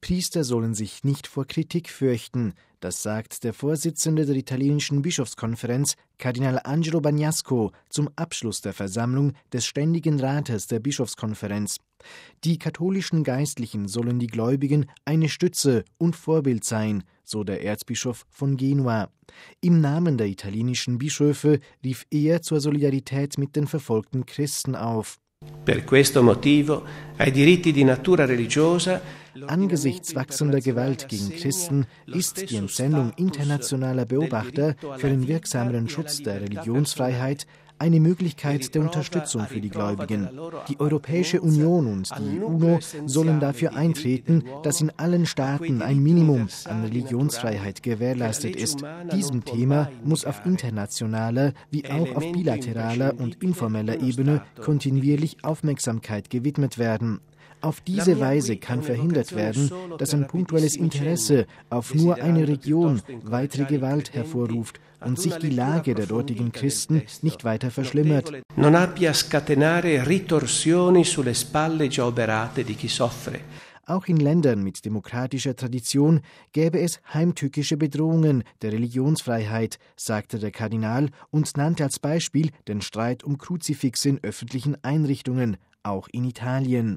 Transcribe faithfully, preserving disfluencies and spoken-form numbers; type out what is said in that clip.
Priester sollen sich nicht vor Kritik fürchten. Das sagt der Vorsitzende der italienischen Bischofskonferenz, Kardinal Angelo Bagnasco, zum Abschluss der Versammlung des Ständigen Rates der Bischofskonferenz. Die katholischen Geistlichen sollen die Gläubigen eine Stütze und Vorbild sein, so der Erzbischof von Genua. Im Namen der italienischen Bischöfe rief er zur Solidarität mit den verfolgten Christen auf. Per questo motivo ai diritti di natura religiosa. Angesichts wachsender Gewalt gegen Christen ist die Entsendung internationaler Beobachter für den wirksameren Schutz der Religionsfreiheit eine Möglichkeit der Unterstützung für die Gläubigen. Die Europäische Union und die UNO sollen dafür eintreten, dass in allen Staaten ein Minimum an Religionsfreiheit gewährleistet ist. Diesem Thema muss auf internationaler wie auch auf bilateraler und informeller Ebene kontinuierlich Aufmerksamkeit gewidmet werden. Auf diese Weise kann verhindert werden, dass ein punktuelles Interesse auf nur eine Region weitere Gewalt hervorruft und sich die Lage der dortigen Christen nicht weiter verschlimmert. Non abbia a scatenare ritorsioni sulle spalle già oberate di chi soffre. Auch in Ländern mit demokratischer Tradition gäbe es heimtückische Bedrohungen der Religionsfreiheit, sagte der Kardinal und nannte als Beispiel den Streit um Kruzifixe in öffentlichen Einrichtungen, auch in Italien.